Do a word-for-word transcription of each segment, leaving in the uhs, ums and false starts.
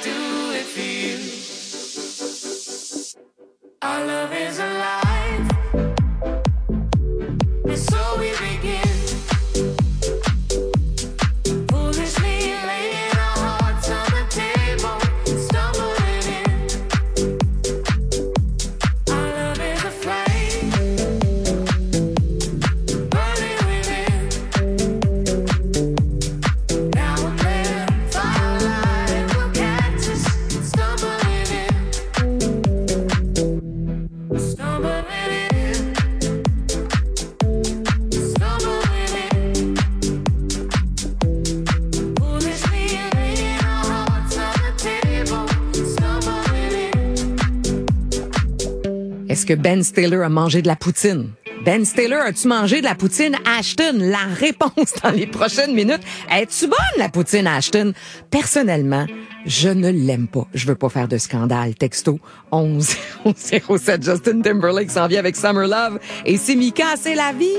do it for you. Our love is alive, and so we begin. Foolishly laying our hearts on the table, stumbling in. Our love is a flame, burning within. Now and then, firelight will catch us, stumbling in. Stumbling in, stumbling in. Foolishly laying our hearts on the table, stumbling in. Est-ce que Ben Stiller a mangé de la poutine? Ben Stiller, as-tu mangé de la poutine Ashton? La réponse dans les prochaines minutes. Es-tu bonne, la poutine Ashton? Personnellement, je ne l'aime pas. Je veux pas faire de scandale. Texto onze zéro sept. Justin Timberlake s'en vient avec Summer Love. Et c'est Mika, c'est la vie.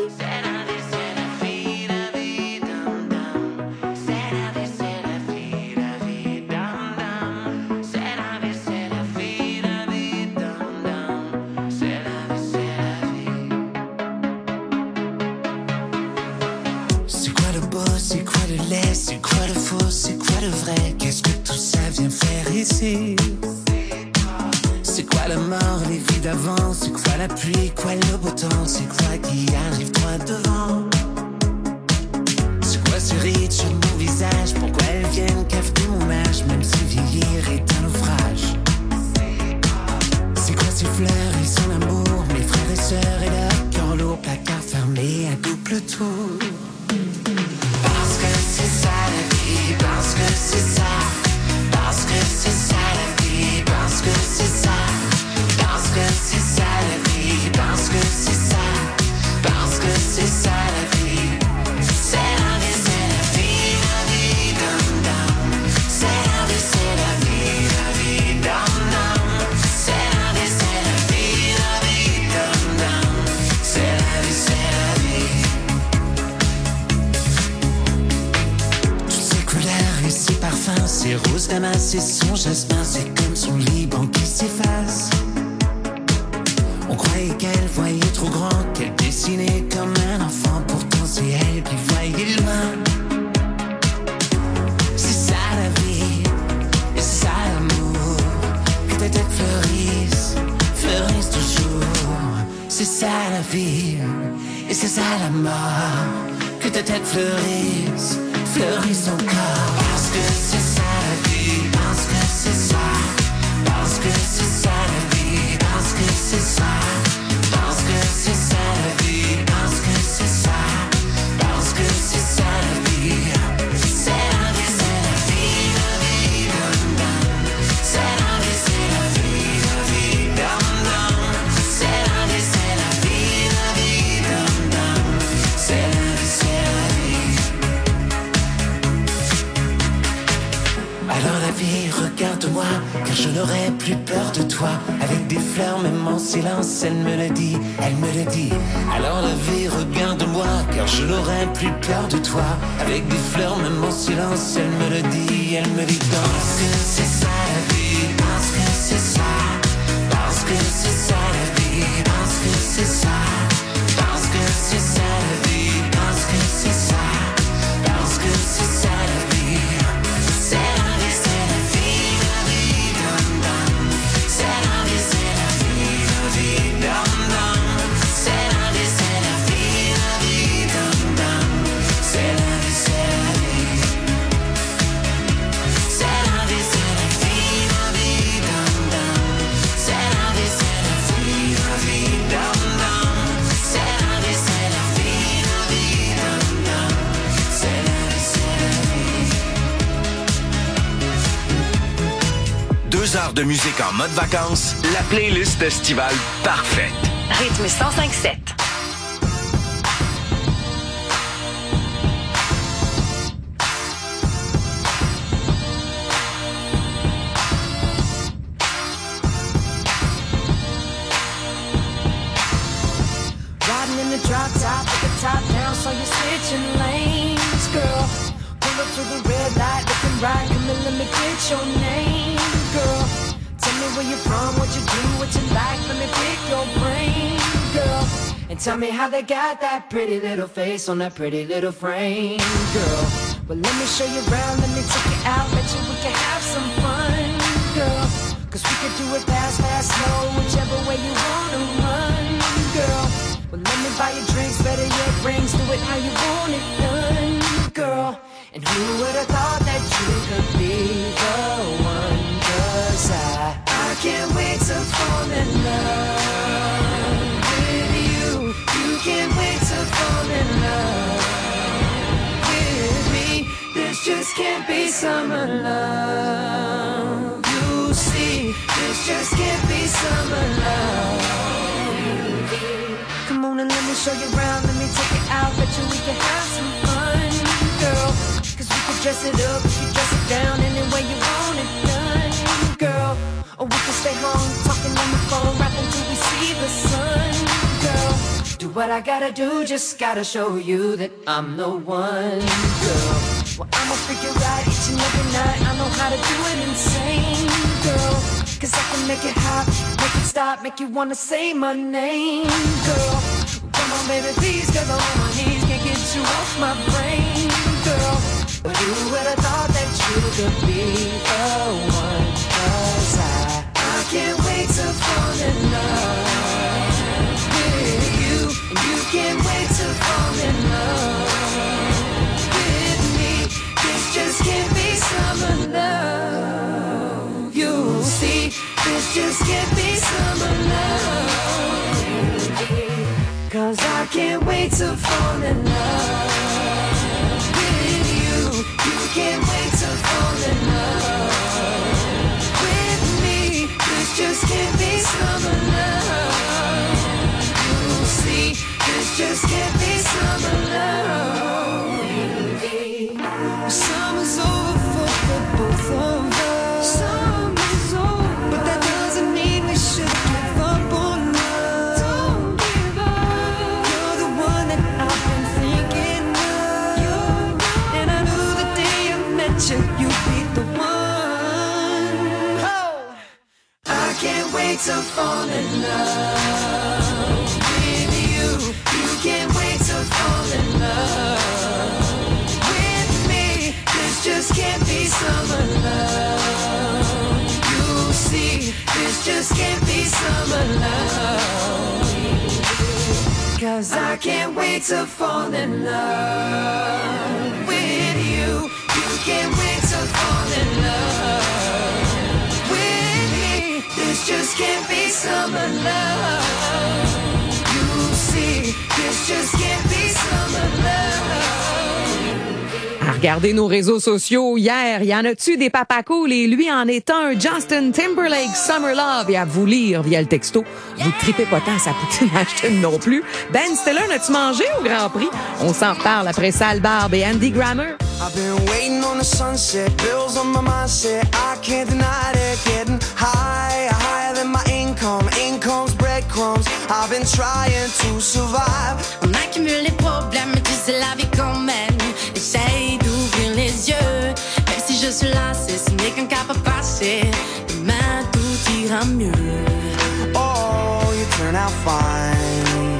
C'est quoi le beau, c'est quoi le laid, c'est quoi le faux, c'est quoi le vrai? Qu'est-ce que tout ça vient faire ici? C'est quoi la mort, les vies d'avant? C'est quoi la pluie, quoi le beau temps? C'est quoi qui arrive droit devant? C'est quoi ce rite sur mon visage? Pourquoi elles viennent cafeter mon âge? Même si vieillir est un naufrage. C'est quoi ces fleurs et son amour? Mes frères et sœurs et leur cœur lourd, placard fermé à double tour. Parce que c'est ça la vie, parce que c'est ça, parce que c'est ça la vie, parce que c'est ça, parce que c'est ça la vie, parce que c'est ça, parce que c'est ça la vie. C'est la vie, c'est la vie, la vie, dum dum. C'est la vie, c'est la vie, la vie, dum dum. C'est la vie, c'est la vie, la vie, dum dum. C'est la vie, c'est la vie. Toutes ces couleurs et ces parfums, ces roses damas et son jasmin, c'est comme son Liban qui s'efface. On croyait qu'elle voyait trop grand, qu'elle dessinait comme un enfant, pourtant c'est elle qui voyait loin. C'est ça la vie, et c'est ça l'amour, que tes têtes fleurissent, fleurissent toujours. C'est ça la vie, et c'est ça la mort, que tes têtes fleurissent, fleurissent encore. Parce que c'est ça la vie, parce que c'est ça, parce que c'est ça la vie, parce que c'est ça, parce que c'est ça la vie, parce que c'est ça, parce que c'est ça la vie. C'est la vie, c'est la vie, la vie, dum dum. C'est la vie, c'est la vie, la vie, dum dum. C'est la vie, c'est la vie, la vie, dum dum. C'est la vie, c'est la vie. Alors la vie, regarde-moi, car je n'aurai plus peur de toi. Avec des fleurs, même en silence, elle me le dit, elle me le dit. Alors la vie, regarde-moi, car je n'aurai plus peur de toi. Avec des fleurs, même en silence, elle me le dit, elle me dit. Parce que c'est ça la vie, parce que c'est ça, parce que c'est ça la vie, parce que c'est ça, parce que c'est ça la vie, parce que c'est ça, parce que c'est ça la vie. C'est la vie, c'est la vie, la vie, dum dum. C'est la vie, c'est la vie, la vie, dum dum. C'est la vie, c'est la vie, la vie, dum dum. C'est la vie, c'est la vie. C'est la vie, c'est la vie, la vie, dum dum. C'est la vie, c'est la vie, la vie, dum dum. C'est la vie, c'est la vie, la vie, dum dum. C'est la vie, c'est la vie. Deux heures de musique en mode vacances, la playlist estivale parfaite. Rythme cent cinq sept. Riding in the drop top with the top down, so you're switching lanes, girl. Pull up to the red light, looking right, come and let me get your name. where you're from, what you do, what you like. Let me pick your brain, girl. And tell me how they got that pretty little face on that pretty little frame, girl. Well, let me show you around, let me take you out, bet you we can have some fun, girl. Cause we could do it fast, fast, slow, whichever way you wanna run, girl. Well, let me buy you drinks, better yet rings, do it how you want it done, girl. And who would've thought that you could be the one? Cause I, I can't wait to fall in love with you. You can't wait to fall in love with me. This just can't be summer love. You see, this just can't be summer love. Come on and let me show you around, let me take it out, bet you we can have some fun, girl. Cause we can dress it up, we can dress it down any way you want it done, girl. Or we can stay home, talking on the phone, right until we see the sun, girl. Do what I gotta do, just gotta show you that I'm the one, girl. Well, I'ma figure out each and every night, I know how to do it insane, girl. Cause I can make it hot, make it stop, make you wanna say my name, girl. Come on baby, please, cause I'm on my knees, can't get you off my brain, girl. But who would've thought that you could be the one? Cause I, I can't wait to fall in love with you. And you can't wait to fall in love with me. This just can't be summer love. You see, this just can't be summer love. Cause I can't wait to fall in love with you. You can't wait to fall in love with me. This just can't be summer love. You see, this just can't be summer love. Summer's over for the both of us. Summer's over, but that doesn't mean we should give up on love. Don't give up. You're the one that I've been thinking of. You're right. And I knew the day I met you, you'd be the one. Oh, I can't wait to fall in love with you. You can't wait to fall in love with me. This just can't be summer love. You see, this just can't be summer love. Cause I can't wait to fall in love with you. You can't wait to fall in love with me. This just can't be summer love. You see, this just can't be summer love. À regarder nos réseaux sociaux hier, y en a-tu des papas cool et lui en est un, Justin Timberlake, Summer Love, et à vous lire via le texto. Vous tripez pas tant sa poutine Ashton non plus. Ben Stiller, n'as-tu mangé au Grand Prix? On s'en reparle après Sale Barbe et Andy Grammer. I've been waiting on the sunset, bills on my mindset. I can't deny it, getting higher, higher than my income. Income's breadcrumbs. I've been trying to survive. On accumule les problèmes, mais tu sais la vie quand même. Essaye d'ouvrir les yeux. Même si je suis lassée, ce n'est qu'un cap à passer. Demain tout ira mieux. Oh, you turn out fine,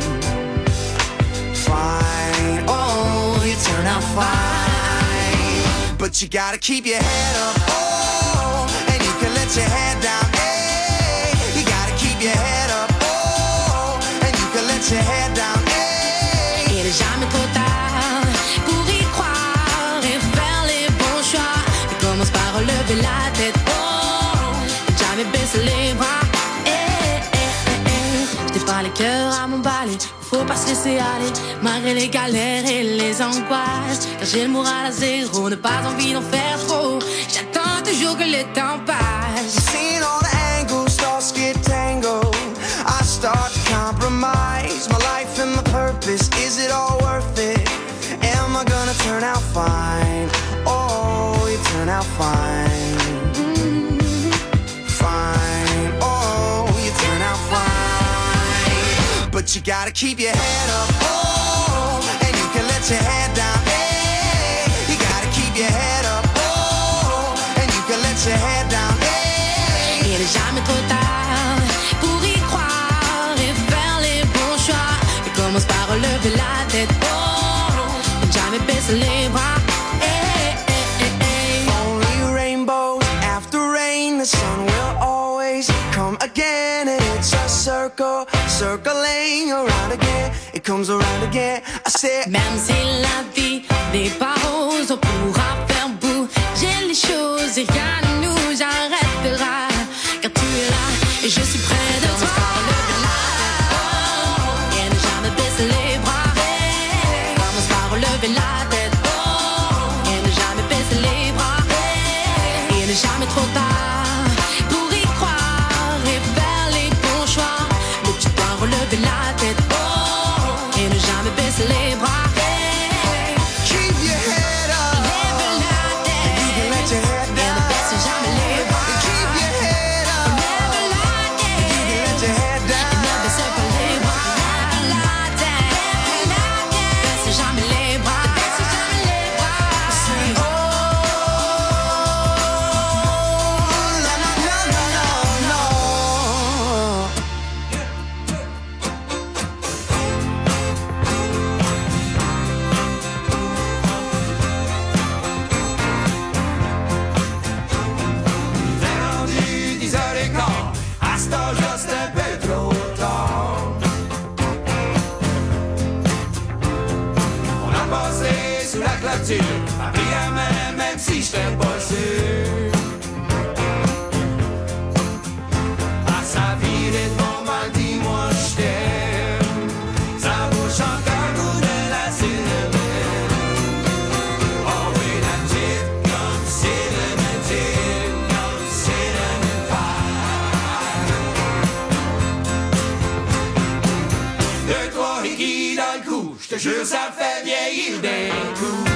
fine. Oh, you turn out fine. But you gotta keep your head up, oh, and you can let your head down, hey. You gotta keep your head up, oh, and you can let your head down, hey. Il est jamais trop tard pour y croire et faire les bons choix. Et commence par relever la tête, oh, et jamais baisser les bras. Eh, eh, eh, eh. Je t'ai pas les cœurs à m'emballer, faut pas se laisser aller, malgré les galères et les angoisses. Car j'ai le moral à zéro, n'a pas envie d'en faire trop. J'attends toujours que le temps passe. Seeing all the angles, stars get tangled. I start to compromise my life and my purpose. Is it all worth it? Am I gonna turn out fine? Oh, you turn out fine. Mm-hmm. Fine. Oh, you turn out fine. But you gotta keep your head up, oh, and you can let your head down, hey. You gotta keep your head up, oh, and you can let your head down, hey. Il est n'est jamais trop tard pour y croire et faire les bons choix. Et commence par relever la tête, oh, et jamais baisser les bras. Hey, hey, hey, hey. Only rainbows after rain, the sun will always come again. And it's a circle, circling around again. It comes around again. I said, même si la vie n'est pas rose, on pourra faire bouger les choses et rien ne nous arrêtera. Car tu es là et je suis près de toi. Et ne jamais baisser les bras. Commence par relever la tête. Et ne jamais baisser les bras. Et ne jamais trop tard pour y croire et faire les bons choix. Mais tu dois relever la tête. Et ne jamais baisser les bras. keep your head up. Lève la tête. You can let your head Et down. ne baisse jamais les bras. Keep your head up. Lève la tête. You can let your head Et down. ne baisse pas les bras. Lève la tête. Lève la tête. Baisse jamais les bras. Baisse jamais les bras. Oh, no, no, no, no, no. rendu dix heures quinze, à ce temps-là, c'est un peu trop tard. On a passé sous la clôture, à prière même, même si j'étais pas sûr. Ah, ça virait de bon mal, dis-moi je t'aime. Ça bouge encore goût de la cinnamon. Oh oui, la petite comme cinnamon, petite comme cinnamon pie. Deux, trois hickeys dans le cou, j'te jure ça me fait vieillir d'un coup.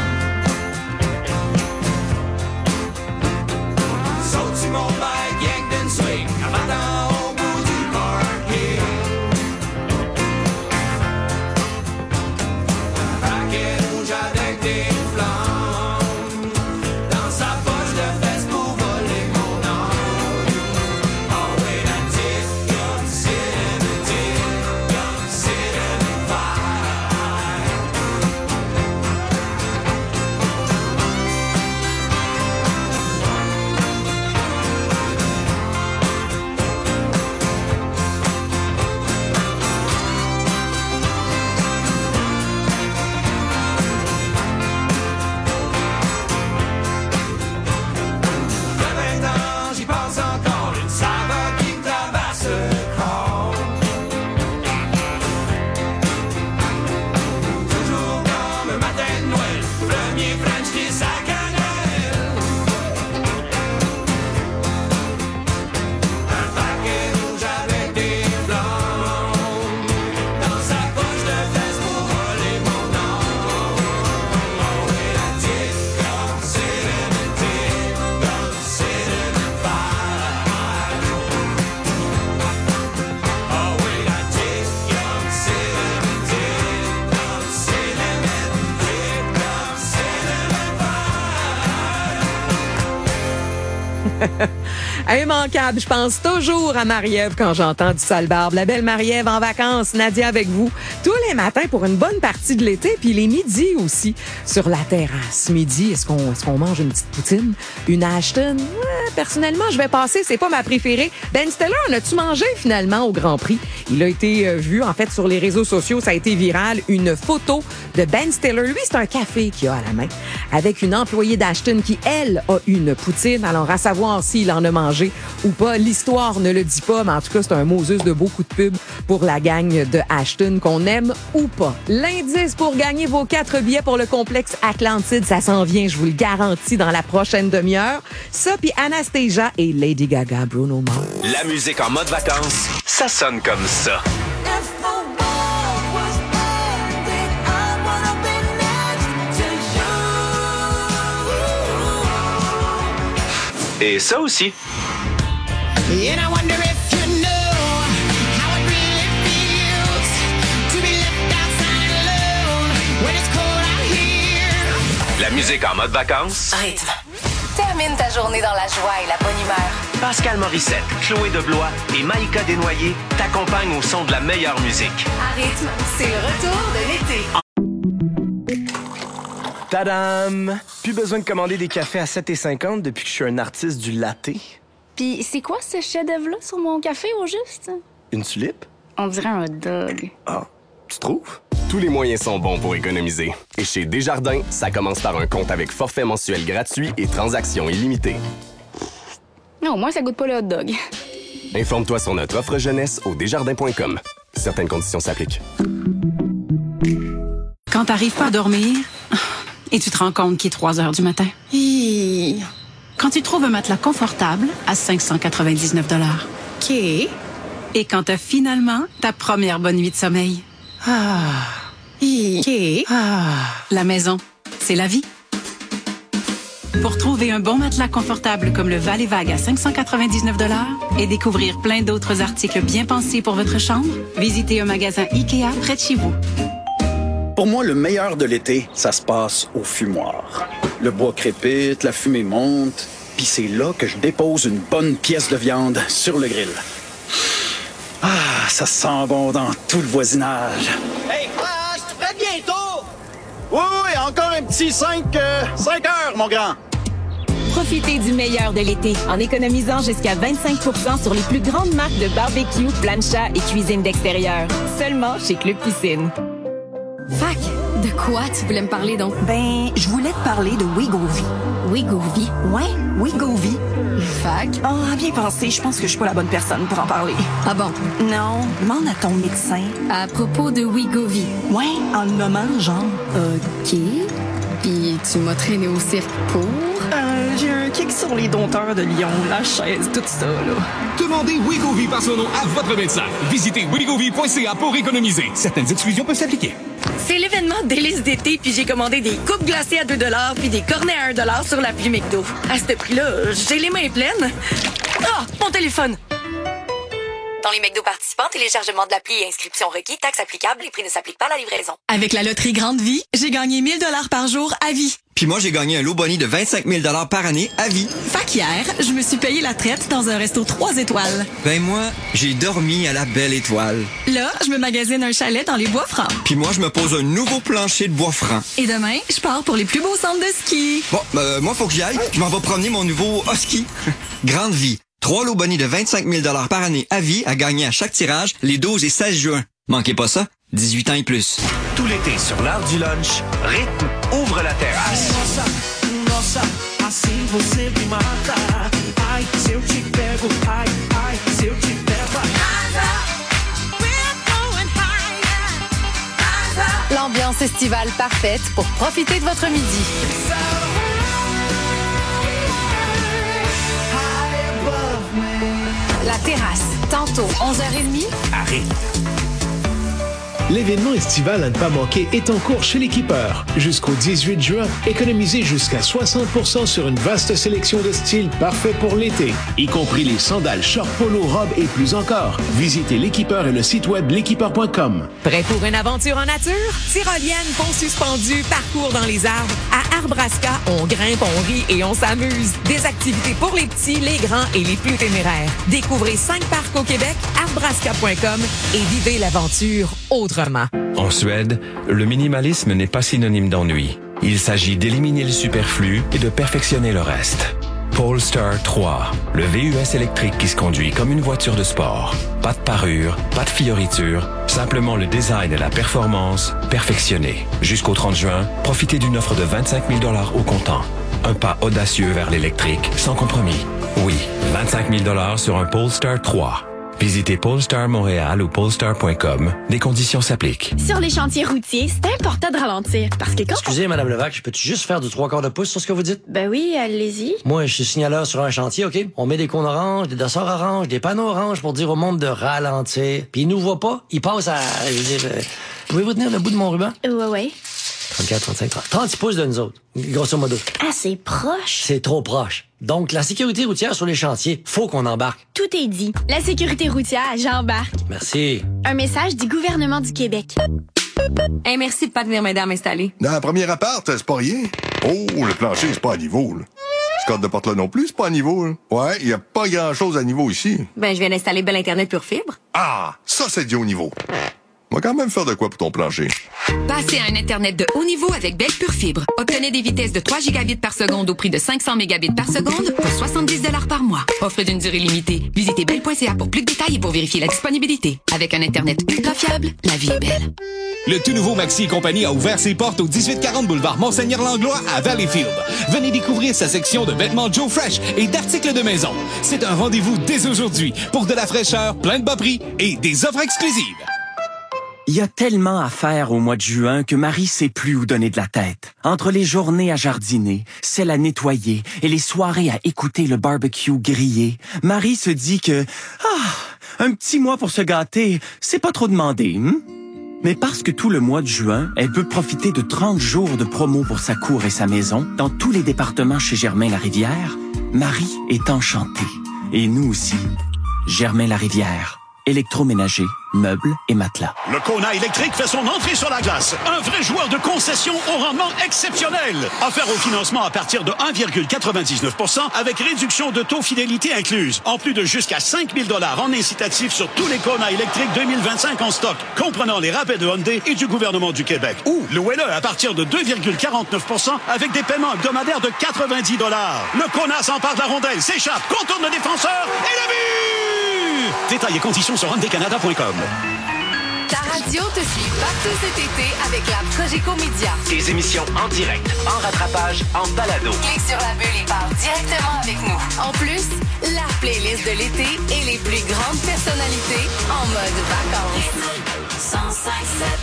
Saute sur mon bike, yank d'une swing, avant d'en au bout du parking. Un paquet rouge avec des flammes, dans sa poche de fesse pour voler mon âme. Oh oui, la petite comme cinnamon, petite comme cinnamon pie. De vingt ans, j'y pense encore, une saveur qui me traverse le corps. Toujours comme un matin de Noël, premier French kiss à cannelle. Un paquet rouge avec des flammes, dans sa poche de fesse pour voler mon nom. Oh oui, la petite comme cinnamon, petite comme cinnamon pie. Oh oui, la petite comme cinnamon, petite comme cinnamon, petite comme cinnamon pie. Immanquable, je pense toujours à Marie-Ève quand j'entends du sale barbe. La belle Marie-Ève en vacances, Nadia avec vous, tous les matins pour une bonne partie de l'été, puis les midis aussi, sur la terrasse. Midi, est-ce qu'on est-ce qu'on mange une petite poutine? Une Ashton? Ouais, personnellement, je vais passer, c'est pas ma préférée. Ben Stiller, en as-tu mangé finalement au Grand Prix? Il a été euh, vu, en fait, sur les réseaux sociaux, ça a été viral, une photo de Ben Stiller. Lui, c'est un café qu'il a à la main, avec une employée d'Ashton qui, elle, a une poutine. Alors, à savoir s'il en a mangé ou pas, l'histoire ne le dit pas, mais en tout cas, c'est un Moses de beaucoup de pubs pour la gang de Ashton, qu'on aime ou pas. L'indice pour gagner vos quatre billets pour le complexe Atlantide, ça s'en vient, je vous le garantis, dans la prochaine demi-heure. Ça, puis Anastasia et Lady Gaga, Bruno Mars. La musique en mode vacances, ça sonne comme ça. If the world was ending, I wanna be next to you. Et ça aussi. And I wonder if you know how it really feels to be left outside alone when it's cold out here. La musique en mode vacances, Rythme. Termine ta journée dans la joie et la bonne humeur. Pascal Morissette, Chloé Deblois et Maïka Desnoyers t'accompagnent au son de la meilleure musique. À rythme, c'est le retour de l'été. Tadam! Plus besoin de commander des cafés à sept cinquante depuis que je suis un artiste du latte. Pis c'est quoi ce chef-d'œuvre-là sur mon café au juste? Une tulipe? On dirait un hot dog. Ah, tu trouves? Tous les moyens sont bons pour économiser. Et chez Desjardins, ça commence par un compte avec forfait mensuel gratuit et transactions illimitées. Non, au moins ça goûte pas le hot dog. Informe-toi sur notre offre jeunesse au desjardins point com. Certaines conditions s'appliquent. Quand t'arrives pas à dormir et tu te rends compte qu'il est trois heures du matin. Hi. Quand tu trouves un matelas confortable à cinq cent quatre-vingt-dix-neuf dollars. OK. Et quand t'as finalement ta première bonne nuit de sommeil. Ah. Hi. OK. Ah. La maison, c'est la vie. Pour trouver un bon matelas confortable comme le Val et Vague à cinq cent quatre-vingt-dix-neuf dollars et découvrir plein d'autres articles bien pensés pour votre chambre, visitez un magasin IKEA près de chez vous. Pour moi, le meilleur de l'été, ça se passe au fumoir. Le bois crépite, la fumée monte, puis c'est là que je dépose une bonne pièce de viande sur le grill. Ah, ça sent bon dans tout le voisinage. Hey, ah, je te prête bientôt! Oui, oui, encore un petit cinq heures, mon grand. Profitez du meilleur de l'été en économisant jusqu'à vingt-cinq pour cent sur les plus grandes marques de barbecue, plancha et cuisine d'extérieur. Seulement chez Club Piscine. Fac, de quoi tu voulais me parler donc? Ben, je voulais te parler de Wegovy. Wegovy? Ouais, Wegovy. Fac? Ah, oh, bien pensé, je pense que je suis pas la bonne personne pour en parler. Ah bon? Non, demande à ton médecin. À propos de Wegovy? Ouais, en le nommant, genre. OK. Puis tu m'as traîné au cirque pour? Euh, j'ai un kick sur les dompteurs de Lyon, la chaise, tout ça, là. Demandez Wegovy par son nom à votre médecin. Visitez wegovy point c a pour économiser. Certaines exclusions peuvent s'appliquer. C'est l'événement délice d'été, puis j'ai commandé des coupes glacées à deux dollars puis des cornets à un dollar sur l'appli McDo. À ce prix-là, j'ai les mains pleines. Ah, mon téléphone! Dans les McDo participants, téléchargement de l'appli et inscription requis, taxes applicables, les prix ne s'appliquent pas à la livraison. Avec la loterie Grande Vie, j'ai gagné mille dollars par jour à vie. Puis moi, j'ai gagné un lot boni de vingt-cinq mille dollars par année à vie. Fait qu'hier, je me suis payé la traite dans un resto trois étoiles. Ben moi, j'ai dormi à la Belle Étoile. Là, je me magasine un chalet dans les Bois-Francs. Puis moi, je me pose un nouveau plancher de Bois-Francs. Et demain, je pars pour les plus beaux centres de ski. Bon, ben moi, faut que j'y aille. Je m'en vais promener mon nouveau husky. Grande Vie. Trois lots boni de vingt-cinq mille dollars par année à vie à gagner à chaque tirage les douze et seize juin. Manquez pas ça, dix-huit ans et plus. Tout l'été sur l'heure du lunch, Rythme ouvre la terrasse. Nossa, assim você me mata. Ai, se eu te pego, ai, ai, se eu te pego. L'ambiance estivale parfaite pour profiter de votre midi. La terrasse, tantôt onze heures trente. Arrête. L'événement estival à ne pas manquer est en cours chez l'Équipeur. Jusqu'au dix-huit juin, économisez jusqu'à soixante pour cent sur une vaste sélection de styles parfaits pour l'été, y compris les sandales, shorts, polo, robes et plus encore. Visitez l'Équipeur et le site web l'équipeur point com. Prêt pour une aventure en nature? Tyrolienne, pont suspendu, parcours dans les arbres. À Arbrasca, on grimpe, on rit et on s'amuse. Des activités pour les petits, les grands et les plus téméraires. Découvrez cinq parcs au Québec, arbrasca point com et vivez l'aventure autrement. En Suède, le minimalisme n'est pas synonyme d'ennui. Il s'agit d'éliminer le superflu et de perfectionner le reste. Polestar trois, le V U S électrique qui se conduit comme une voiture de sport. Pas de parure, pas de fioriture, simplement le design et la performance perfectionnés. Jusqu'au trente juin, profitez d'une offre de vingt-cinq mille dollars au comptant. Un pas audacieux vers l'électrique, sans compromis. Oui, vingt-cinq mille dollars sur un Polestar trois. Visitez Polestar Montréal ou polestar point com. Des conditions s'appliquent. Sur les chantiers routiers, c'est important de ralentir parce que quand... Excusez, on... Madame Levac, je peux-tu juste faire du trois quarts de pouce sur ce que vous dites? Ben oui, allez-y. Moi, je suis signaleur sur un chantier, OK? On met des cônes oranges, des dossards oranges, des panneaux oranges pour dire au monde de ralentir. Puis ils nous voient pas, ils passent à... Je veux dire, euh, pouvez-vous tenir le bout de mon ruban? Ouais, ouais. trente-quatre, trente-cinq, trente. trente pouces de nous autres, grosso modo. Ah, c'est proche. C'est trop proche. Donc, la sécurité routière sur les chantiers, faut qu'on embarque. Tout est dit. La sécurité routière, j'embarque. Merci. Un message du gouvernement du Québec. Hey, merci de pas tenir m'aider à m'installer. Dans la première appart, c'est pas rien. Oh, le plancher, c'est pas à niveau, là. Scott de Portland non plus, c'est pas à niveau. Hein. Ouais, il y a pas grand-chose à niveau ici. Ben, je viens d'installer Bell Internet Pure Fibre. Ah, ça, c'est du haut niveau. On va quand même faire de quoi pour ton plancher. Passez à un Internet de haut niveau avec Bell Pure Fibre. Obtenez des vitesses de trois gigabits par seconde au prix de cinq cents mégabits par seconde pour soixante-dix dollars par mois. Offre d'une durée limitée. Visitez bell point c a pour plus de détails et pour vérifier la disponibilité. Avec un Internet ultra fiable, la vie est belle. Le tout nouveau Maxi et Compagnie a ouvert ses portes au dix-huit quarante boulevard Monseigneur-Langlois à Valleyfield. Venez découvrir sa section de vêtements Joe Fresh et d'articles de maison. C'est un rendez-vous dès aujourd'hui pour de la fraîcheur, plein de bas prix et des offres exclusives. Il y a tellement à faire au mois de juin que Marie sait plus où donner de la tête. Entre les journées à jardiner, celles à nettoyer et les soirées à écouter le barbecue grillé, Marie se dit que ah, un petit mois pour se gâter, c'est pas trop demandé. Hein? Mais parce que tout le mois de juin, elle peut profiter de trente jours de promo pour sa cour et sa maison dans tous les départements chez Germain-Larivière, Marie est enchantée. Et nous aussi. Germain-Larivière. Électroménager, meubles et matelas. Le Kona électrique fait son entrée sur la glace. Un vrai joueur de concession au rendement exceptionnel. Offert au financement à partir de un virgule quatre-vingt-dix-neuf pour cent avec réduction de taux fidélité incluse. En plus de jusqu'à cinq mille dollars en incitatif sur tous les Kona électriques deux mille vingt-cinq en stock, comprenant les rabais de Hyundai et du gouvernement du Québec. Ou louez-le à partir de deux virgule quarante-neuf pour cent avec des paiements hebdomadaires de quatre-vingt-dix dollars. Le Kona s'empare de la rondelle, s'échappe, contourne le défenseur et le but! Détails et conditions sur hyundai canada point com. Ta radio te suit partout cet été avec la Cogeco Média. Des émissions en direct, en rattrapage, en balado. Clique sur la bulle et parle directement avec nous. En plus, la playlist de l'été et les plus grandes personnalités en mode vacances. cent cinq sept.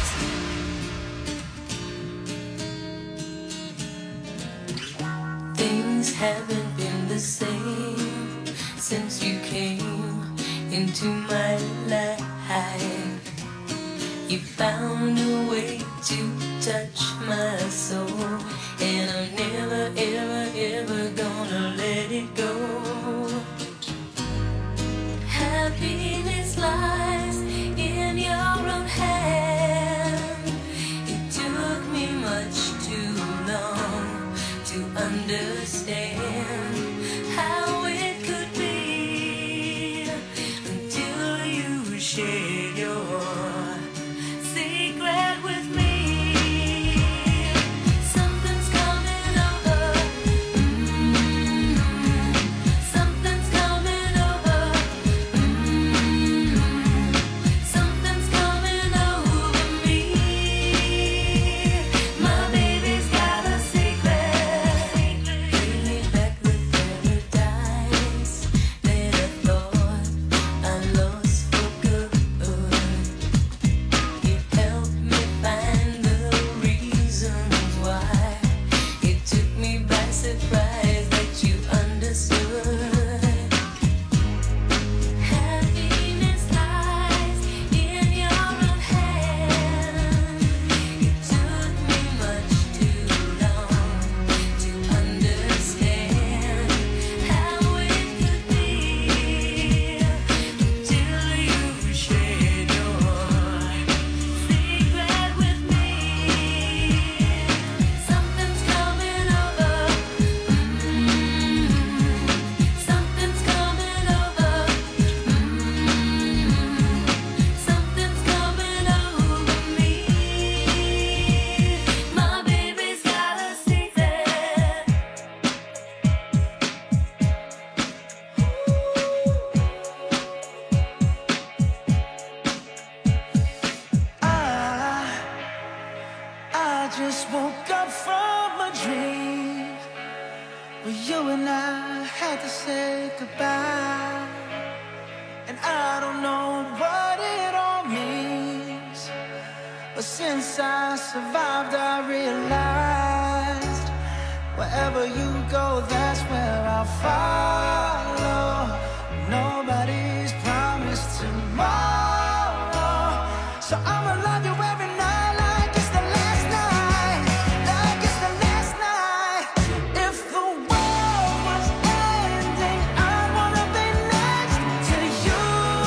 Things haven't been the same since you came into my life. You found a way to touch my soul, and I'm never, ever, ever gonna let it go. Happiness lies in your own hand. It took me much too long to understand how it could be until you shared your secret with me. Something's coming over. Mm-hmm. Something's coming over. Mm-hmm. Something's coming over me. My baby's got a secret. Bring me back the paradise that I thought I lost for good. It helped me find the reasons why. It took me by surprise that you understood. Happiness lies in your own hand. It took me much too long to understand how it could be until you shared your secret with me. Something's coming over. Mm-hmm. Something's coming over. Mm-hmm. Something's coming over me. My baby's got a secret. I, I just woke up from a dream where you and I had to say goodbye. And I don't know what it all means, but since I survived, I realized wherever you go, that's where I'll follow. Nobody's promised tomorrow, so I'ma love you every night like it's the last night, like it's the last night. If the world was ending, I'd wanna be next to you.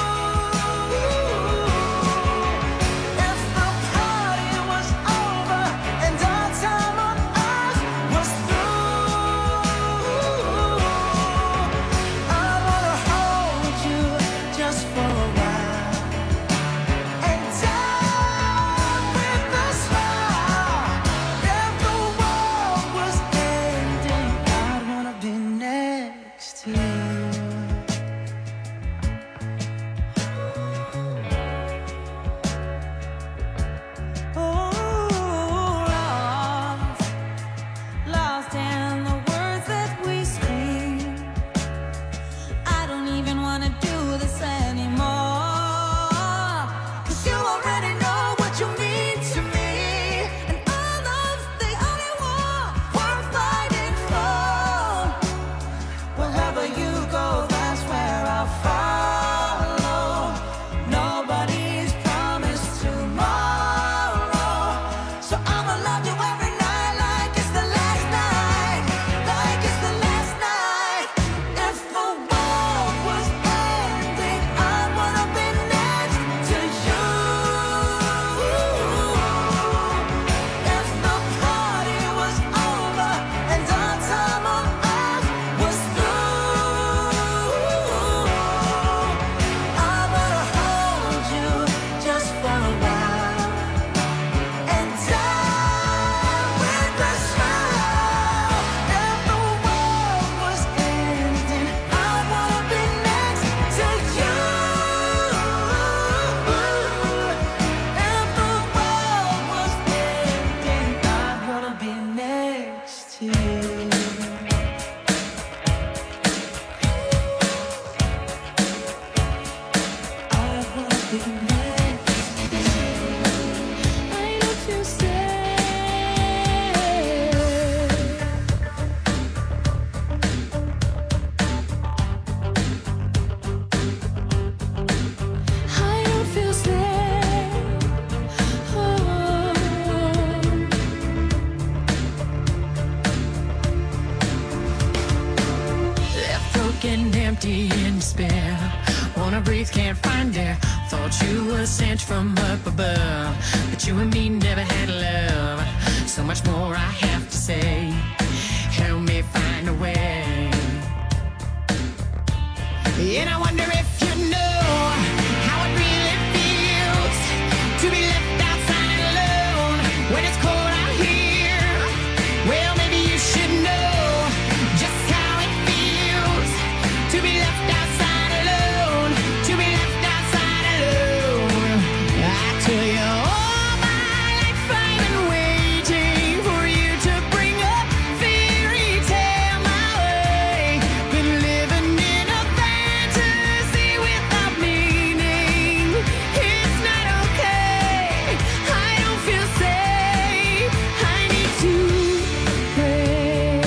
If the party was over and our time on earth was through, wanna do this anymore. 'Cause you already know what you mean to me, and all of the only war we're fighting for. Wherever you go, that's where I'll follow. Nobody's promised tomorrow, so I'ma love you every night like it's the last night, like it's the last night. If the world was ending, I wanna be next to you. If the party was over and our time on earth was through, I wanna hold you just for a while and die with a smile. If the world was ending, I wanna be next to you. If the world was ending, I wanna be next to you. I wanna be next to you. I know you say I don't feel safe. Oh. Left broken, empty, in despair. Wanna breathe, can't find air. Thought you were sent from up above, but you and me never had love. So much more I have to say. Help me find a way. And I wonder if you know how it really feels to be left outside alone when it's cold out here. Well, maybe you should know just how it feels to be left outside alone, to be left outside alone. I tell you, all my life I've been waiting for you to bring a fairy tale my way. Been living in a fantasy without meaning. It's not okay. I don't feel safe. I need to pray.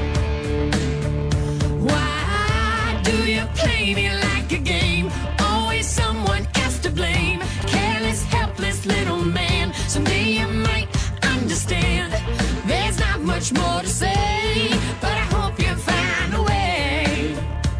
Why do you play me like a game? Always someone else to blame. Careless, helpless little man. Someday you might understand. There's not much more to say, but I hope you find a way.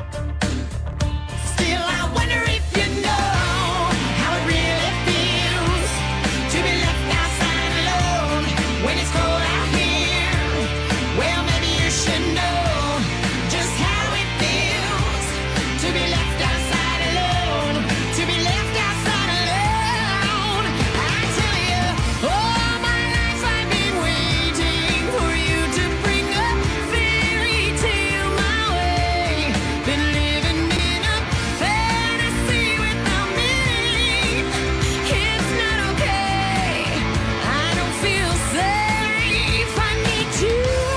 Still, I wonder if you know how it really feels to be left outside alone when it's cold out here. Well, maybe you should know just how it feels to be left outside alone, to be left outside alone. I tell you, all my life I've been waiting for you to bring a fairy tale my way. Been living in a fantasy without meaning. It's not okay. I don't feel safe. I need to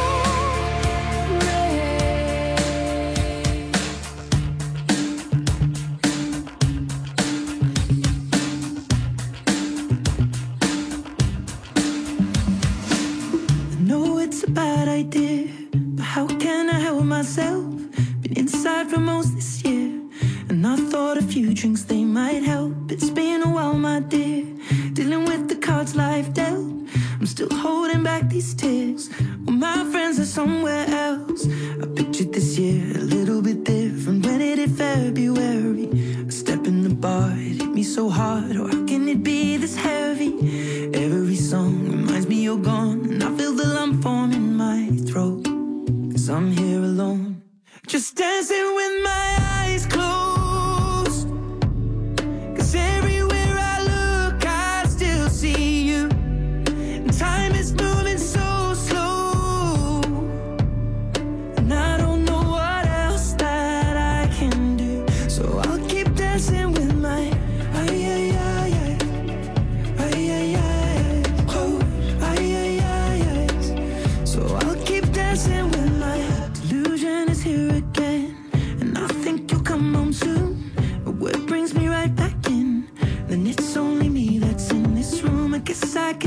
I know it's a bad idea, but how can I help myself? Been inside for most this year, and I thought a few drinks they might help. It's been a while, my dear, dealing with the cards life dealt. I'm still holding back these tears. Well, my friends are somewhere else. I pictured this year a little bit different. When it hit February, a step in the bar, it hit me so hard. Oh, how can it be this heavy? Every song reminds me you're gone, and I feel the lump form in my throat. 'Cause I'm here alone, just dancing with my eyes closed. 'Cause everywhere I look, I still see you. And time is moving so slow, and I don't know what else that I can do. So I'll keep dancing with my ay ay ay ay ay ay ay close ay ay ay ay. So I'll keep dancing with my delusion is here again, and I think you'll come home soon.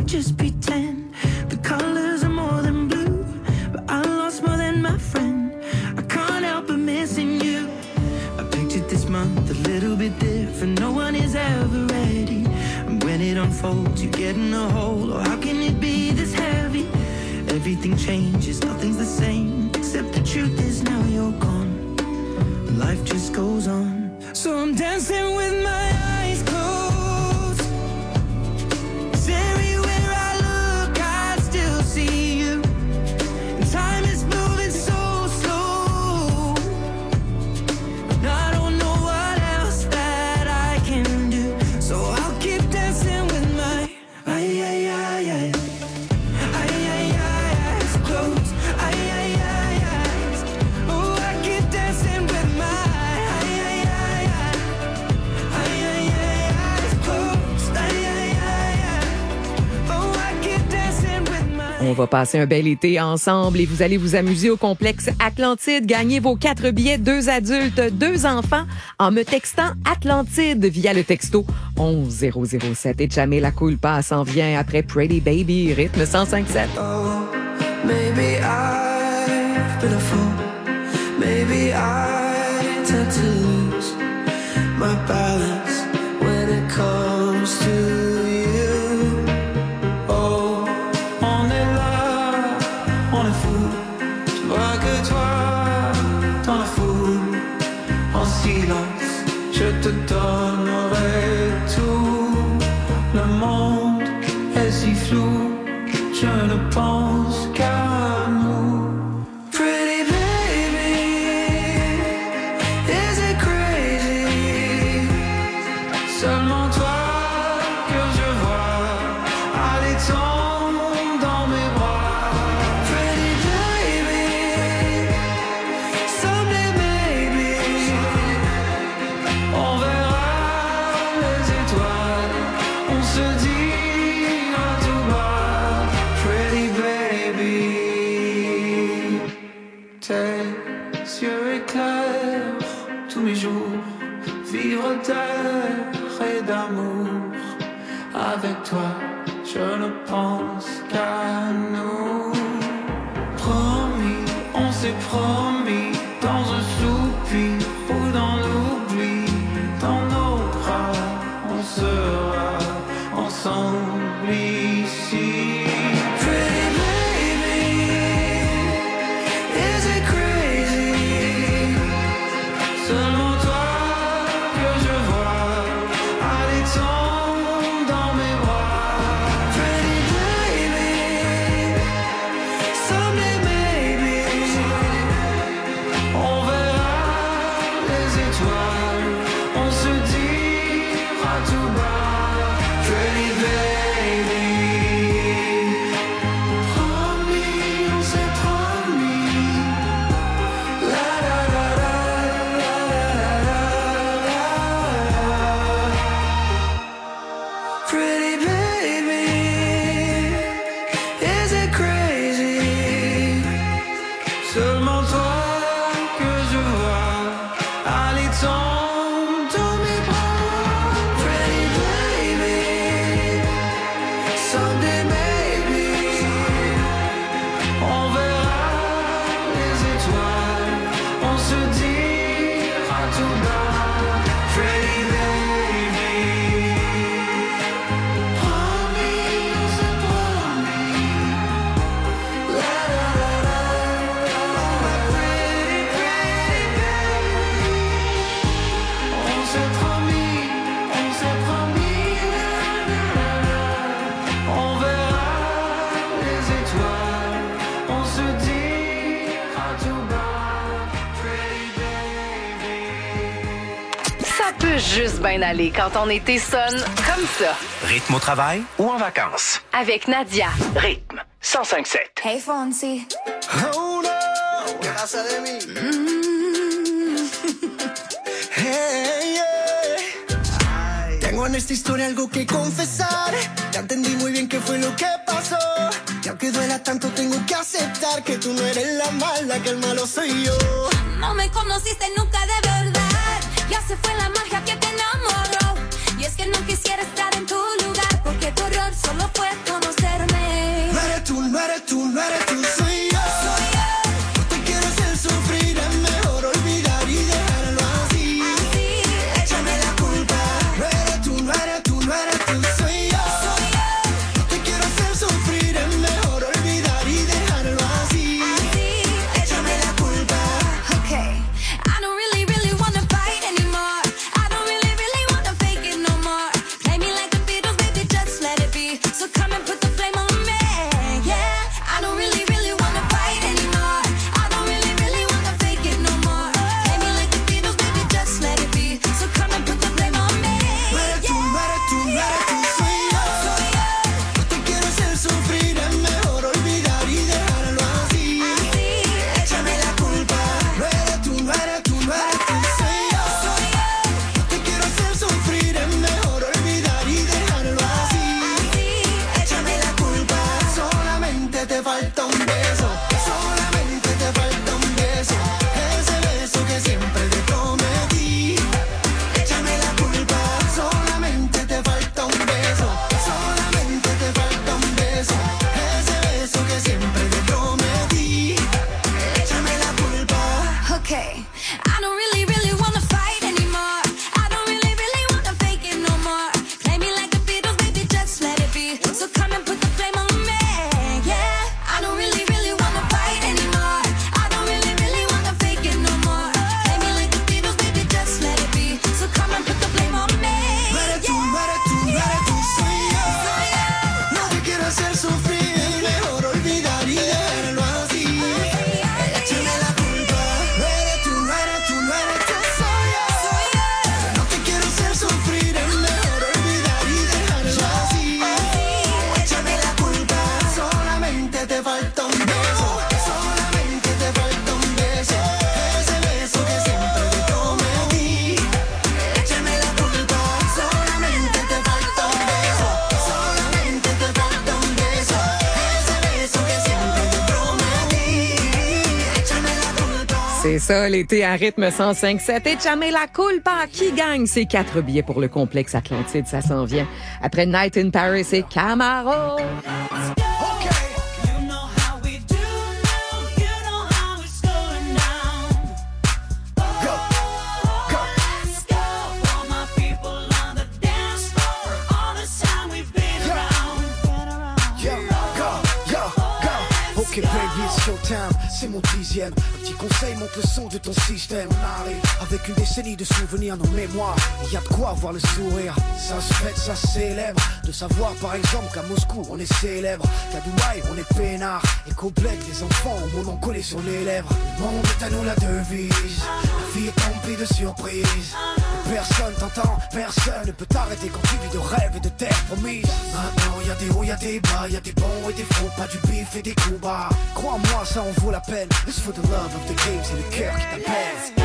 just pretend. The colors are more than blue, but I lost more than my friend. I can't help but missing you. I pictured this month a little bit different. No one is ever ready. And when it unfolds, you get in a hole. Oh, how can it be this heavy? Everything changes, nothing's the same. Except the truth is now you're gone. Life just goes on. So I'm dancing with my eyes closed. 'Cause everywhere I look, I still see you. And time is moving so slow. And I don't know what else that I can do. So I'll keep dancing with my ay, ay, ay, ay. Ay, ay, ay, eyes closed. Ay, ay, ay, eyes. Oh, I keep dancing with my ay, ay, ay, ay. Ay, ay, ay, eyes closed. Ay, ay, ay, ay. Oh, I keep dancing with my. On va passer un bel été ensemble et vous allez vous amuser au complexe Atlantide. Gagnez vos quatre billets, deux adultes, deux enfants, en me textant Atlantide via le texto onze zéro zéro sept. Et jamais la culpa s'en vient après Pretty Baby, rythme cent cinq sept. Maybe I've been a fool. Maybe I tend to lose my balance when it comes to you. Oh, on est là, on est fou. Je vois que toi, t'en es fou. En silence, je te donnerai tout. Le monde est si flou. Je ne pense qu'à nous. Pretty baby, is it crazy? Seulement toi que je vois. Allez, tombe dans mes bras. Pretty baby, someday maybe on verra les étoiles. On se dit à tout bas. Pretty baby, tes yeux éclairent tous mes jours. Vivre d'air et d'amour. Avec toi, je ne pense qu'à nous. Promis, on s'est promis. Dans un soupir ou dans l'oubli. Dans nos bras, on sera ensemble ici. Pretty baby, is it crazy? Seulement toi que je vois. Allez, tombe dans mes bras. Pretty baby, someday maybe on verra les étoiles. On se dira tout bas. Pretty baby, promis, on s'est promis. La la la la la la la. Pretty baby, is it crazy? Seulement toi que je vois. Allez, tombe dans mes bras. Pretty baby, someday maybe on verra les étoiles. On se dira tout bas. Pretty baby, promis, on s'est promis. La la la la la la. Pretty, pretty baby, on s'est promis, on s'est promis. La la la la. On verra les étoiles. On se dira tout bas. Pretty baby. Ça peut juste bien aller quand ton été sonne comme ça. Rythme au travail ou en vacances? Avec Nadia. Rythme cent cinq sept. Hey, Fonzie. Oh no, ¿qué pasa de mí? Hey, yeah. Tengo en esta historia algo que confesar. Ya entendí muy bien qué fue lo que pasó. Y aunque duela tanto, tengo que aceptar que tú no eres la mala, que el malo soy yo. No me conociste nunca de verdad. Ya se fue la magia que te enamoró. Y es que no quisiera estar en tu lugar, porque tu error solo fue conocer. C'est ça, l'été à rythme cent cinq sept et jamais la culpa qui gagne ces quatre billets pour le complexe Atlantide. Ça s'en vient après Night in Paris et Camaro. Ok baby, it's showtime, c'est mon dixième. Un petit conseil, monte le son de ton système. Allez, avec une décennie de souvenirs dans mémoire, il y a de quoi avoir le sourire. Ça se fête, ça se célèbre. De savoir par exemple qu'à Moscou on est célèbre, qu'à Dubaï on est peinard, et qu'au bled les enfants ont mon nom collé sur les lèvres. Le monde est à nous la devise, la vie est remplie de surprises. Et personne t'entend, personne ne peut t'arrêter quand tu vis de rêves et de terres promises. Maintenant y a des hauts, y a des bas, y a des bons et des faux, pas du bif et des coups bas. Crois-moi, ça en vaut la peine. It's for the love of the game, c'est le cœur qui t'appelle.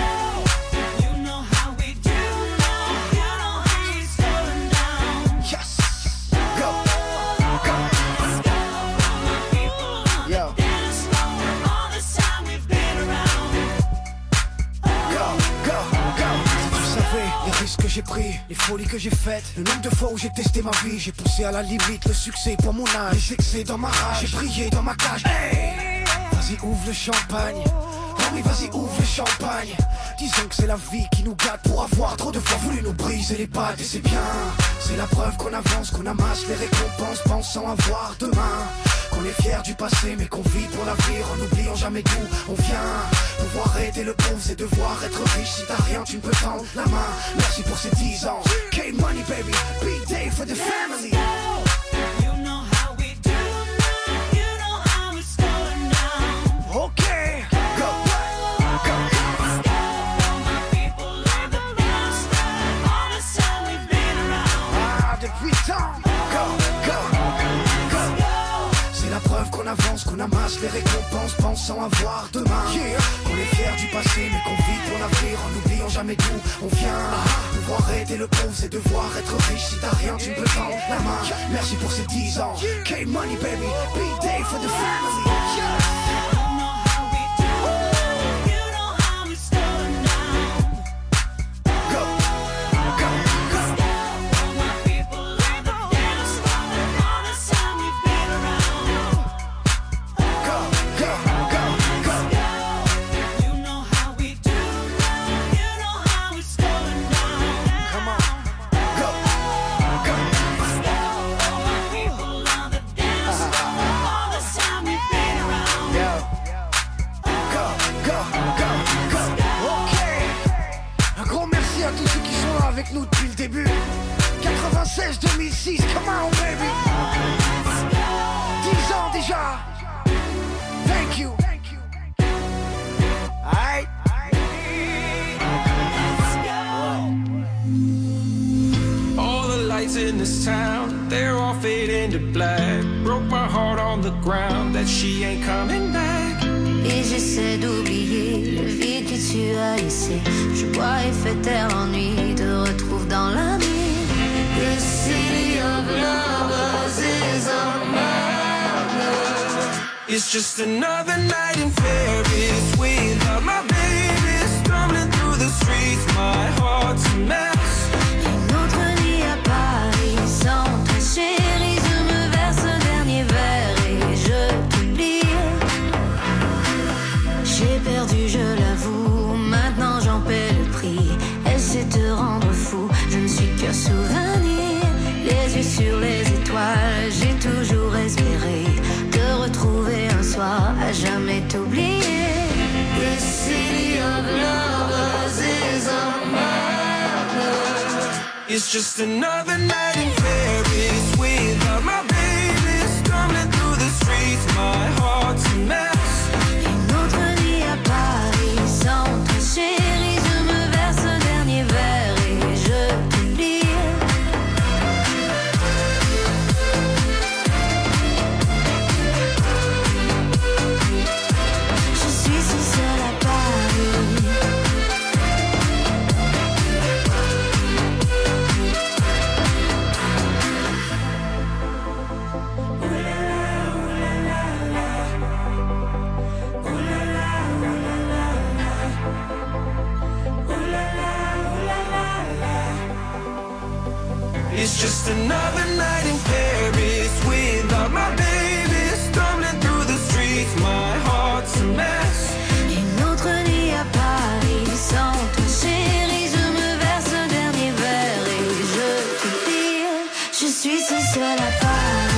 Que j'ai pris, les folies que j'ai faites, le nombre de fois où j'ai testé ma vie, j'ai poussé à la limite le succès pour mon âge, les excès dans ma rage, j'ai brillé dans ma cage. Hey, vas-y ouvre le champagne, oh oui vas-y ouvre le champagne. Disons que c'est la vie qui nous gâte pour avoir trop de fois voulu nous briser les pattes et c'est bien. C'est la preuve qu'on avance, qu'on amasse les récompenses, pensant avoir demain. Qu'on est fier du passé mais qu'on vit pour l'avenir en n'oubliant jamais d'où on vient. Pouvoir aider le pauvre c'est devoir être riche. Si t'as rien tu ne peux tendre la main. Merci pour ces dix ans. K-Money baby, big day for the family. Okay, go, go, ah, depuis tant. Qu'on avance, qu'on amasse les récompenses, pensant avoir demain. Yeah. Qu'on est fier du passé, mais qu'on vit pour l'avenir en n'oubliant jamais d'où on vient. Uh-huh. Pouvoir aider le pauvre, c'est devoir être riche. Si t'as rien, tu ne peux tendre la main. Yeah. Merci pour ces dix ans. Yeah. K-Money baby, big day for the family. Yeah. Nous depuis le début quatre-vingt-seize deux mille six, come on baby. dix ans déjà. Thank you. Alright. All the lights in this town, they're all fading to black. Broke my heart on the ground that she ain't coming back. Et j'essaie d'oublier le vide que tu as laissé. Je bois et fais taire l'ennui, te retrouve dans la nuit. The city of lovers is a murder. It's just another night in Paris without my baby. Stumbling through the streets, my heart's a mess. Une autre nuit à Paris sans toi chérie. Je me verse le dernier verre et je t'oublie. J'ai perdu, je l'avoue, maintenant j'en paie le prix. Elle sait te rendre fou, je ne suis que souvenir. Les yeux sur les étoiles, j'ai toujours espéré te retrouver un soir, à jamais t'oublier. The city of lovers is a murder. It's just another night in Paris without my baby. Stumbling through the streets, my heart's a mess. Paris sans toi chérie, je me verse le dernier verre et je t'oublie. Je suis si seule à Paris. It's just another night in Paris without my baby, stumbling through the streets. My heart's a mess. Une autre nuit à Paris sans toi, chérie. Je me verse un dernier verre et je te dis, je suis si seule à Paris.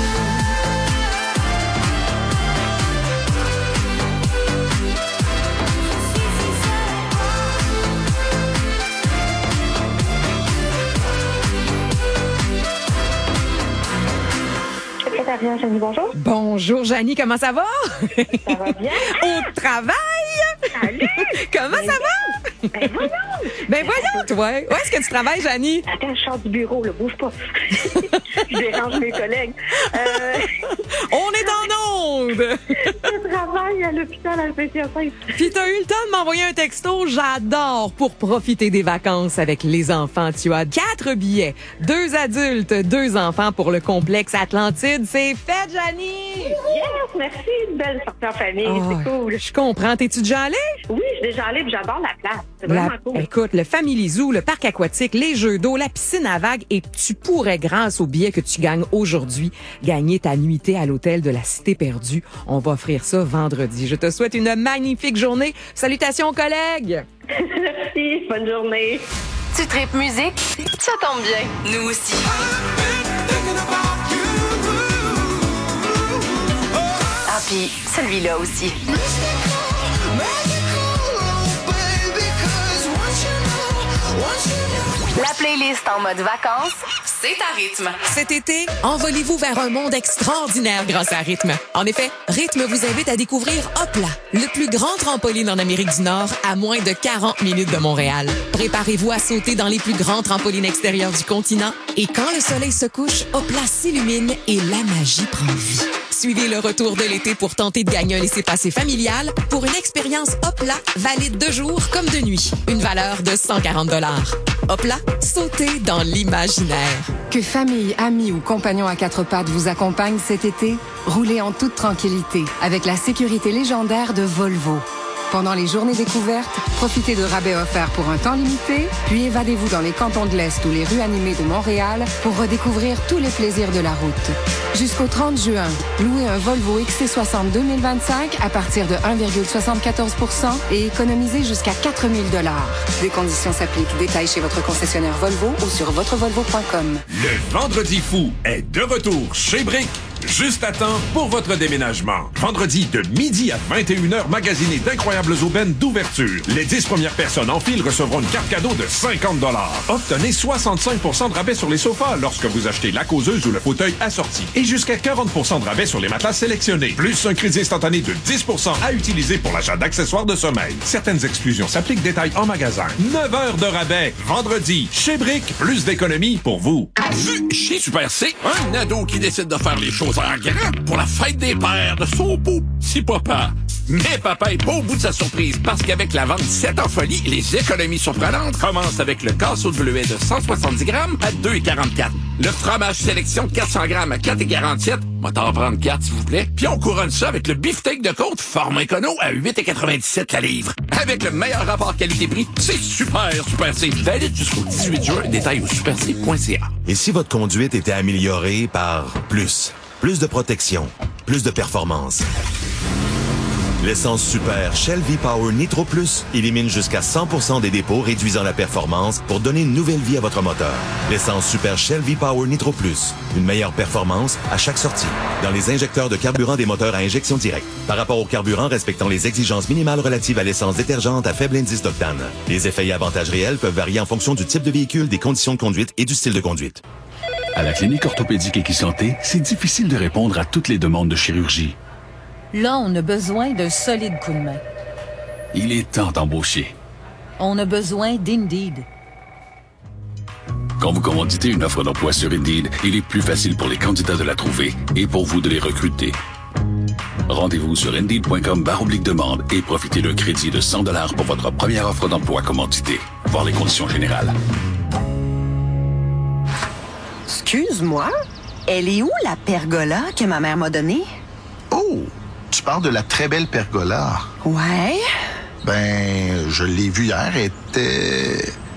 Janie, bonjour. Bonjour, Janie, comment ça va? Ça va bien? Au travail? Salut! Comment ça va? Ben voyons! Ben voyons, toi. Où est-ce que tu travailles, Janie? Attends, je sors du bureau, là, bouge pas. Je dérange mes collègues. Euh... On est en onde! Je travaille à l'hôpital à Saint-Hyacinthe. Puis t'as eu le temps de m'envoyer un texto. J'adore pour profiter des vacances avec les enfants. Tu as quatre billets, deux adultes, deux enfants pour le complexe Atlantide. C'est fait, Janie! Yes, merci. Une belle sortie en famille. Oh, c'est cool. Je comprends. T'es-tu déjà allé? Oui, je suis déjà allée puis j'adore la place. C'est La- vraiment cool. Écoute, le Family Zoo, le parc aquatique, les jeux d'eau, la piscine à vagues et tu pourrais, grâce au billet que tu gagnes aujourd'hui, gagner ta nuitée à l'hôtel de la Cité perdue. On va offrir ça vendredi. Je te souhaite une magnifique journée. Salutations aux collègues! Merci, bonne journée. Tu tripes musique? Ça tombe bien. Nous aussi. Ah, puis celui-là aussi. La playlist en mode vacances, c'est à rythme. Cet été, envolez-vous vers un monde extraordinaire grâce à Rythme. En effet, Rythme vous invite à découvrir Hopla, le plus grand trampoline en Amérique du Nord, à moins de quarante minutes de Montréal. Préparez-vous à sauter dans les plus grands trampolines extérieurs du continent. Et quand le soleil se couche, Hopla s'illumine et la magie prend vie. Suivez le retour de l'été pour tenter de gagner un laissez-passer familial pour une expérience Hopla valide de jour comme de nuit. Une valeur de cent quarante dollars. Hopla, sautez dans l'imaginaire. Que famille, amis ou compagnons à quatre pattes vous accompagnent cet été, roulez en toute tranquillité avec la sécurité légendaire de Volvo. Pendant les journées découvertes, profitez de rabais offerts pour un temps limité, puis évadez-vous dans les cantons de l'Est ou les rues animées de Montréal pour redécouvrir tous les plaisirs de la route. Jusqu'au trente juin, louez un Volvo X C soixante deux mille vingt-cinq à partir de un virgule soixante-quatorze pour cent et économisez jusqu'à quatre mille dollars. Des conditions s'appliquent. Détails chez votre concessionnaire Volvo ou sur votre volvo point com. Le Vendredi fou est de retour chez Brick. Juste à temps pour votre déménagement. Vendredi de midi à vingt et une heures, magasinez d'incroyables aubaines d'ouverture. Les dix premières personnes en file recevront une carte cadeau de cinquante dollars. Obtenez soixante-cinq pour cent de rabais sur les sofas lorsque vous achetez la causeuse ou le fauteuil assorti. Et jusqu'à quarante pour cent de rabais sur les matelas sélectionnés. Plus un crédit instantané de dix pour cent à utiliser pour l'achat d'accessoires de sommeil. Certaines exclusions s'appliquent. Détails en magasin. neuf heures de rabais. Vendredi. Chez Brick, plus d'économies pour vous. Chez Super C, un ado qui décide de faire les choses en grand pour la fête des pères de son beau petit papa. Mais papa est pas au bout de sa surprise parce qu'avec la vente sept en folie, les économies surprenantes commencent avec le casseau de bleuet de cent soixante-dix grammes à deux virgule quarante-quatre. Le fromage sélection de quatre cents grammes à quatre virgule quarante-sept. Moi, t'en prendre quatre, s'il vous plaît. Puis on couronne ça avec le beefsteak de côte format écono à huit virgule quatre-vingt-dix-sept la livre. Avec le meilleur rapport qualité-prix, c'est super, super C. Valide jusqu'au dix-huit juin. Détail au super c point c a. Et si votre conduite était améliorée par plus? Plus de protection, plus de performance. L'essence super Shell V-Power Nitro Plus élimine jusqu'à cent pour cent des dépôts, réduisant la performance pour donner une nouvelle vie à votre moteur. L'essence super Shell V-Power Nitro Plus, une meilleure performance à chaque sortie. Dans les injecteurs de carburant des moteurs à injection directe. Par rapport au carburant respectant les exigences minimales relatives à l'essence détergente à faible indice d'octane. Les effets et avantages réels peuvent varier en fonction du type de véhicule, des conditions de conduite et du style de conduite. À la clinique orthopédique Equisanté, c'est difficile de répondre à toutes les demandes de chirurgie. Là, on a besoin d'un solide coup de main. Il est temps d'embaucher. On a besoin d'Indeed. Quand vous commanditez une offre d'emploi sur Indeed, il est plus facile pour les candidats de la trouver et pour vous de les recruter. Rendez-vous sur Indeed point com barre oblique demande et profitez d'un crédit de cent dollars pour votre première offre d'emploi commanditée. Voir les conditions générales. Excuse-moi, elle est où la pergola que ma mère m'a donnée? Oh, tu parles de la très belle pergola. Ouais. Ben, je l'ai vue hier, elle était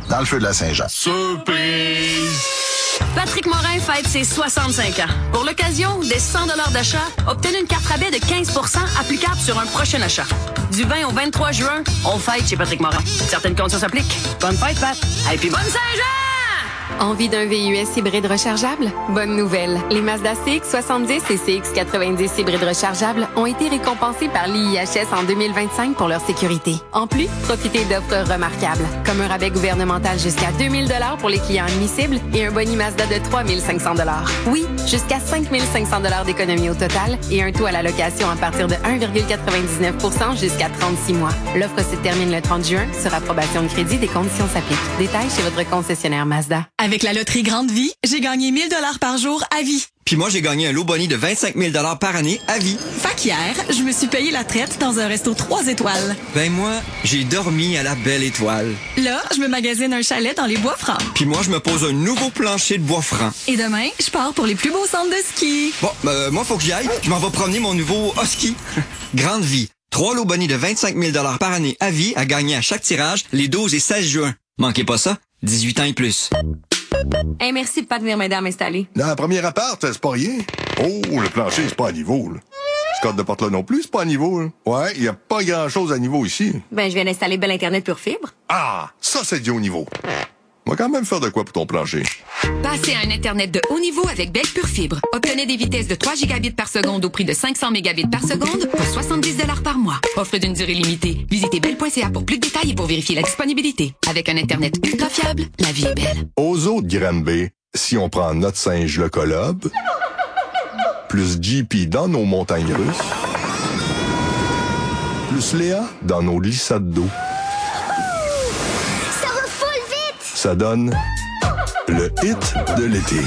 dans le feu de la Saint-Jean. Surprise! Patrick Morin fête ses soixante-cinq ans. Pour l'occasion, des cent dollars d'achat, obtenez une carte rabais de quinze pour cent applicable sur un prochain achat. Du vingt au vingt-trois juin, on fête chez Patrick Morin. Certaines conditions s'appliquent. Bonne fête, Pat! Et puis bonne Saint-Jean! Envie d'un V U S hybride rechargeable? Bonne nouvelle! Les Mazda C X soixante-dix et C X quatre-vingt-dix hybrides rechargeables ont été récompensés par l'I I H S en deux mille vingt-cinq pour leur sécurité. En plus, profitez d'offres remarquables, comme un rabais gouvernemental jusqu'à deux mille dollars pour les clients admissibles et un boni Mazda de trois mille cinq cents dollars. Oui, jusqu'à cinq mille cinq cents dollars d'économie au total et un taux à la location à partir de un virgule quatre-vingt-dix-neuf pour cent jusqu'à trente-six mois. L'offre se termine le trente juin sur approbation de crédit. Des conditions s'appliquent. Détails chez votre concessionnaire Mazda. Avec la loterie Grande Vie, j'ai gagné mille dollars par jour à vie. Puis moi, j'ai gagné un lot boni de vingt-cinq mille dollars par année à vie. Fait qu'hier, je me suis payé la traite dans un resto trois étoiles. Ben moi, j'ai dormi à la Belle Étoile. Là, je me magasine un chalet dans les Bois-Francs. Puis moi, je me pose un nouveau plancher de bois franc. Et demain, je pars pour les plus beaux centres de ski. Bon, ben moi, faut que j'y aille. Je m'en vais promener mon nouveau husky. Grande Vie. Trois lots boni de vingt-cinq mille dollars par année à vie à gagner à chaque tirage les douze et seize juin. Manquez pas ça, dix-huit ans et plus. Hey, merci de pas venir m'aider à m'installer. Dans la première appart, c'est pas rien. Oh, le plancher, c'est pas à niveau, là. Ce code de porte-là non plus, c'est pas à niveau, là. Ouais, il y a pas grand-chose à niveau ici. Ben, je viens d'installer Belle Internet Pure Fibre. Ah, ça, c'est du haut niveau. On va quand même faire de quoi pour ton plancher. Passez à un Internet de haut niveau avec Belle Pure Fibre. Obtenez des vitesses de trois gigabits par seconde au prix de cinq cents mégabits par seconde pour soixante-dix dollars par mois. Offre d'une durée limitée. Visitez belle point c a pour plus de détails et pour vérifier la disponibilité. Avec un Internet ultra fiable, la vie est belle. Aux autres Granby, si on prend notre singe le colobe, plus J P dans nos montagnes russes, plus Léa dans nos glissades d'eau, ça donne le hit de l'été.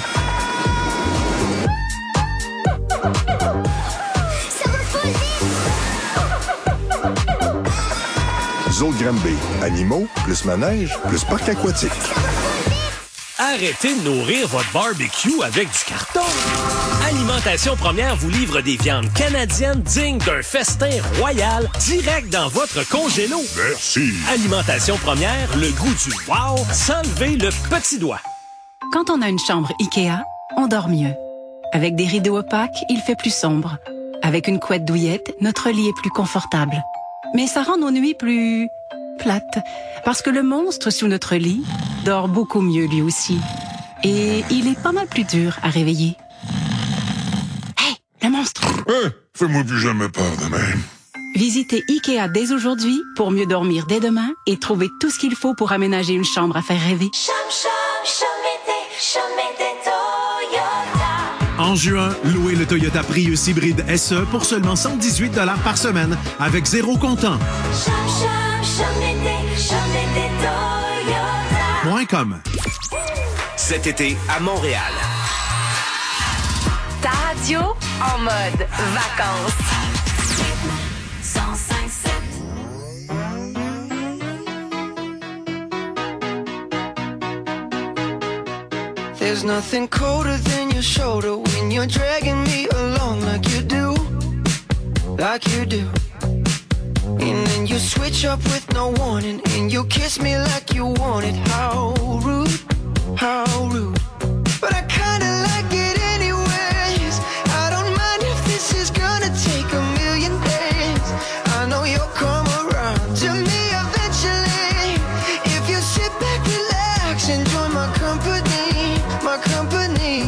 Zoo de Granby. Animaux, plus manège, plus parc aquatique. Arrêtez de nourrir votre barbecue avec du carton. Alimentation Première vous livre des viandes canadiennes dignes d'un festin royal direct dans votre congélo. Merci. Alimentation Première, le goût du wow sans lever le petit doigt. Quand on a une chambre Ikea, on dort mieux. Avec des rideaux opaques, il fait plus sombre. Avec une couette douillette, notre lit est plus confortable. Mais ça rend nos nuits plus plates, parce que le monstre sous notre lit dort beaucoup mieux lui aussi. Et il est pas mal plus dur à réveiller. Hey, le monstre! Hein, fais-moi plus jamais peur de même. Visitez Ikea dès aujourd'hui pour mieux dormir dès demain et trouver tout ce qu'il faut pour aménager une chambre à faire rêver. Chum, chum, chum, chum, Toyota. En juin, louez le Toyota Prius hybride S E pour seulement cent dix-huit dollars par semaine avec zéro comptant. Chum, chum, chum, chum, Toyota. Point com. Cet été à Montréal. Ta radio en mode vacances. cent cinq sept. There's nothing colder than your shoulder when you're dragging me along like you do, like you do. And then you switch up with no warning and you kiss me like you want it. How rude, how rude. But I kinda like it anyways. I don't mind if this is gonna take a million days. I know you'll come around to me eventually. If you sit back, relax, enjoy my company, my company.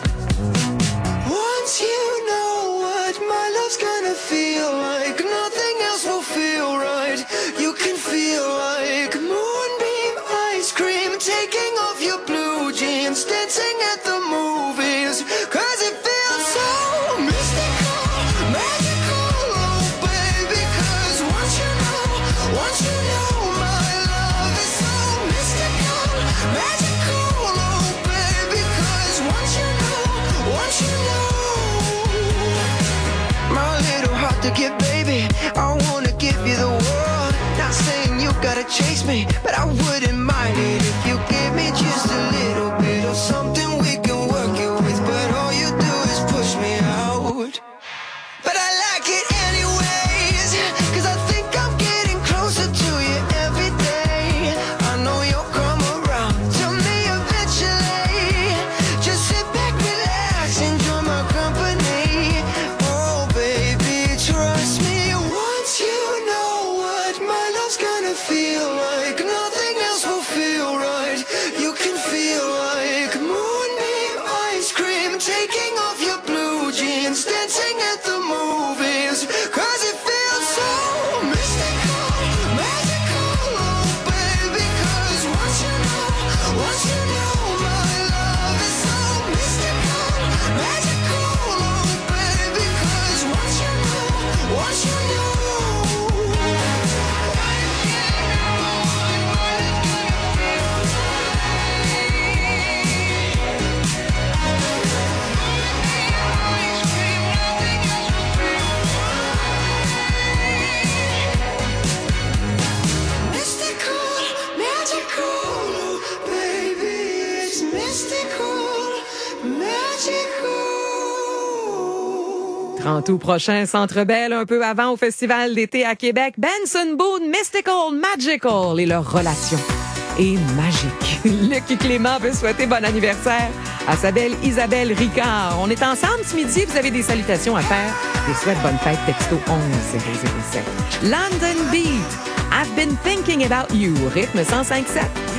Once you know what my love's gonna feel like, nothing else will feel right. You can feel like moonbeam ice cream, taking off your blue jeans, dancing at the movies, cause it feels so mystical, magical, oh baby, cause once you know, once you know my love is so mystical, magical, oh baby, cause once you know, once you know, my little heart to give, baby, I wanna give you the world, not saying you gotta chase me, but I wouldn't mind it if you gave me just a little bit of something we can work it with, but all you do is push me out. But I like it anyways, cause I think I'm getting closer to you every day. I know you'll come around. is mystical, magical. trente août prochain, Centre Bell, un peu avant au Festival d'été à Québec, Benson Boone, Mystical, Magical et leur relation est magique. Luc Clément veut souhaiter bon anniversaire à sa belle Isabelle Ricard. On est ensemble ce midi, vous avez des salutations à faire. Des souhaits bonne fête, texto onze zéro zéro sept. London Beat, I've been thinking about you, rythme cent cinq sept.